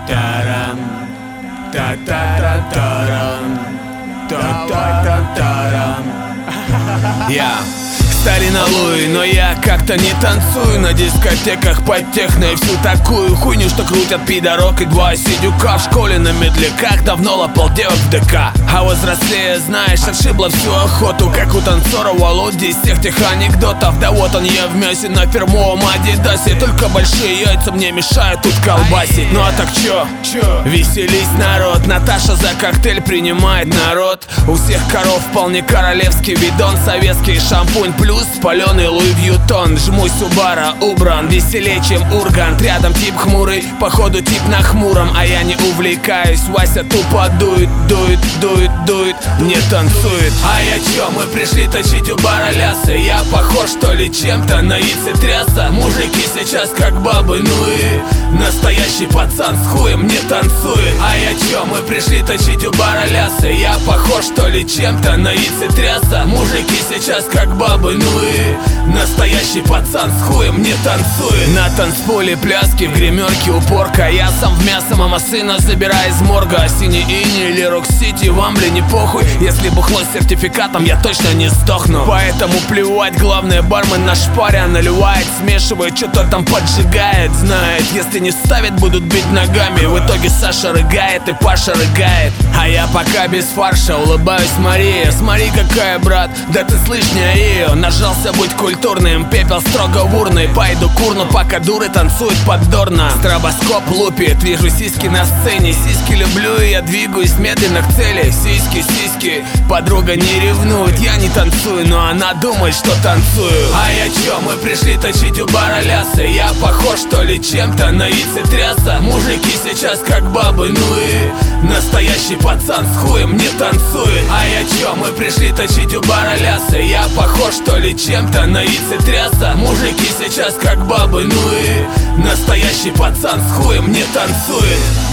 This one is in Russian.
Тарам, та-та-та-тарам, та-та-та-тарам. Я старина Луи, но я как-то не танцую на дискотеках под техно и всю такую хуйню, что крутят пидорок и два сидюка. В школе на медляках давно лопал девок в ДК. А взрослее, знаешь, отшибла всю охоту, как у танцора Володи из всех тех анекдотов. Да вот он я в мясе на фирмовом Адидасе, только большие яйца мне мешают тут колбасить. Ну а так чё? Веселись, народ. Наташа за коктейль принимает народ. У всех коров вполне королевский бидон, советский шампунь плюс спаленый Луи Вьютон. Жмусь у бара, убран, веселее, чем Ургант. Рядом тип хмурый, походу тип на хмуром. А я не увлекаюсь, Вася тупо дует, дует, дует, дует, не танцует. А я чё, мы пришли точить у бара лясы. Я похож что ли чем-то на яйцетряса. Мужики сейчас как бабы, ну и настоящий пацан с хуем не танцует. А я чё, мы пришли точить у бара лясы. Я похож что ли чем-то на яйцетряса. Мужики сейчас как бабы, ну и настоящий пацан с хуем не танцует. На танцполе пляски, в гримерке упорка. Я сам в мясо мама сына забираю из морга. Синий Ини или Рок-Сити, вам ли не похуй. Если бухло с сертификатом, я точно не сдохну. Поэтому плевать, главное бармен на шпаре наливает, смешивает, что-то там поджигает. Знает, если не ставит, будут бить ногами. В итоге Саша рыгает и Паша рыгает. А я пока без фарша улыбаюсь Мария. Смотри какая, брат, да ты слышь не ее. Нажался быть культурным, пепел строго в урны. Пойду курну, пока дуры танцуют поддорно. Стробоскоп лупит, вижу сиськи на сцене. Сиськи люблю и я двигаюсь медленно к цели. Сиськи, сиськи, подруга не ревнует. Я не танцую, но она думает, что танцую. А я чё, мы пришли точить у бара лясы. Я похож что ли чем-то на яйцетряса. Мужики сейчас как бабы, ну и настоящий пацан с хуем не танцует. А я чё, мы пришли точить у бара лясы. Я похож что ли чем-то на яйцетряса. Мужики сейчас как бабы, ну и настоящий пацан с хуем не танцует.